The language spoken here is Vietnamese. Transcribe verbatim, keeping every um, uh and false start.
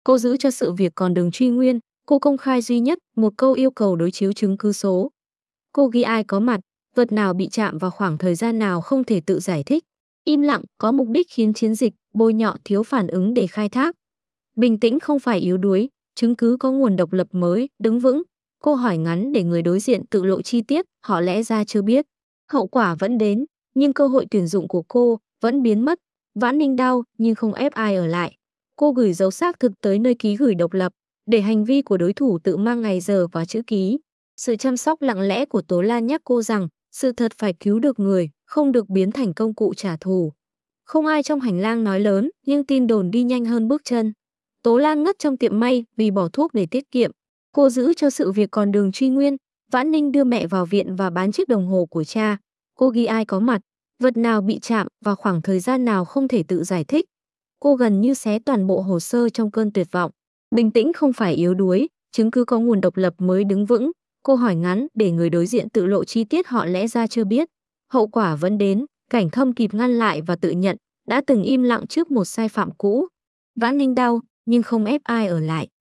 Cô giữ cho sự việc còn đường truy nguyên, cô công khai duy nhất một câu yêu cầu đối chiếu chứng cứ số. Cô ghi ai có mặt, vật nào bị chạm vào khoảng thời gian nào không thể tự giải thích. Im lặng có mục đích khiến chiến dịch bôi nhọ thiếu phản ứng để khai thác. Bình tĩnh không phải yếu đuối, chứng cứ có nguồn độc lập mới, đứng vững. Cô hỏi ngắn để người đối diện tự lộ chi tiết, họ lẽ ra chưa biết. Hậu quả vẫn đến, nhưng cơ hội tuyển dụng của cô vẫn biến mất. Vãn Ninh đau nhưng không ép ai ở lại. Cô gửi dấu xác thực tới nơi ký gửi độc lập, để hành vi của đối thủ tự mang ngày giờ vào chữ ký. Sự chăm sóc lặng lẽ của Tố Lan nhắc cô rằng sự thật phải cứu được người, không được biến thành công cụ trả thù. Không ai trong hành lang nói lớn, nhưng tin đồn đi nhanh hơn bước chân. Tố Lan ngất trong tiệm may vì bỏ thuốc để tiết kiệm. Cô giữ cho sự việc còn đường truy nguyên. Vãn Ninh đưa mẹ vào viện và bán chiếc đồng hồ của cha. Cô ghi ai có mặt, vật nào bị chạm và khoảng thời gian nào không thể tự giải thích. Cô gần như xé toàn bộ hồ sơ trong cơn tuyệt vọng. Bình tĩnh không phải yếu đuối, chứng cứ có nguồn độc lập mới đứng vững. Cô hỏi ngắn để người đối diện tự lộ chi tiết họ lẽ ra chưa biết. Hậu quả vẫn đến, Cảnh Thâm kịp ngăn lại và tự nhận đã từng im lặng trước một sai phạm cũ. Vãn Ninh đau nhưng không ép ai ở lại.